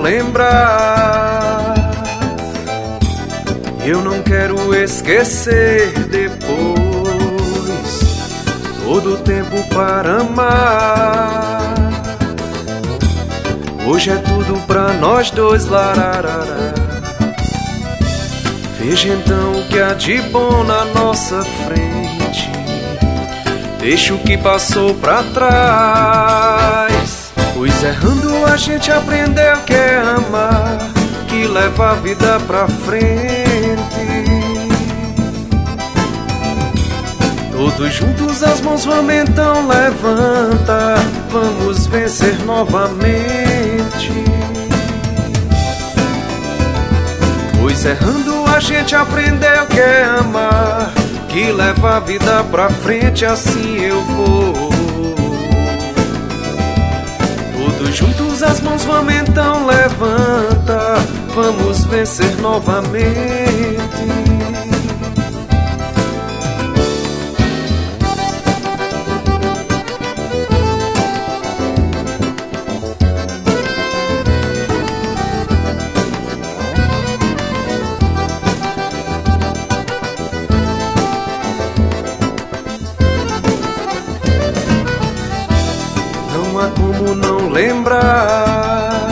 lembrar. Eu não quero esquecer depois todo o tempo para amar. Hoje é tudo pra nós dois, lararara. Veja então o que há de bom na nossa frente. Deixa o que passou pra trás. Pois errando a gente aprendeu que é amar, que leva a vida pra frente. Todos juntos as mãos vamos então levanta, vamos vencer novamente. Pois errando a gente aprendeu que é amar, que leva a vida pra frente, assim eu vou. Todos juntos as mãos vamos então levanta, vamos vencer novamente. Não há como não lembrar.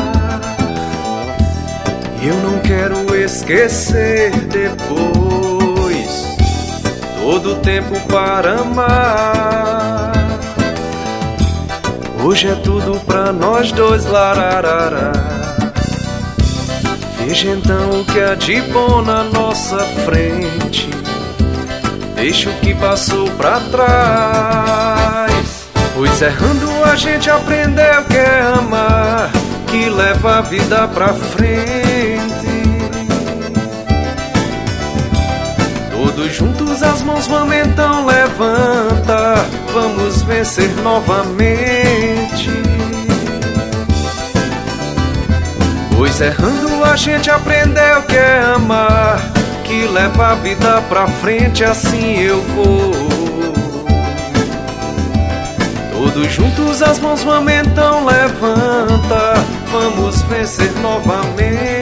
Eu não quero esquecer depois todo o tempo para amar. Hoje é tudo pra nós dois, lararara. Veja então o que há de bom na nossa frente. Deixa o que passou pra trás. Pois errando a gente aprendeu que é amar, que leva a vida pra frente. Todos juntos as mãos vamos então levanta, vamos vencer novamente. Pois errando a gente aprendeu que é amar, que leva a vida pra frente, assim eu vou. Todos juntos as mãos vamos então levanta, vamos vencer novamente.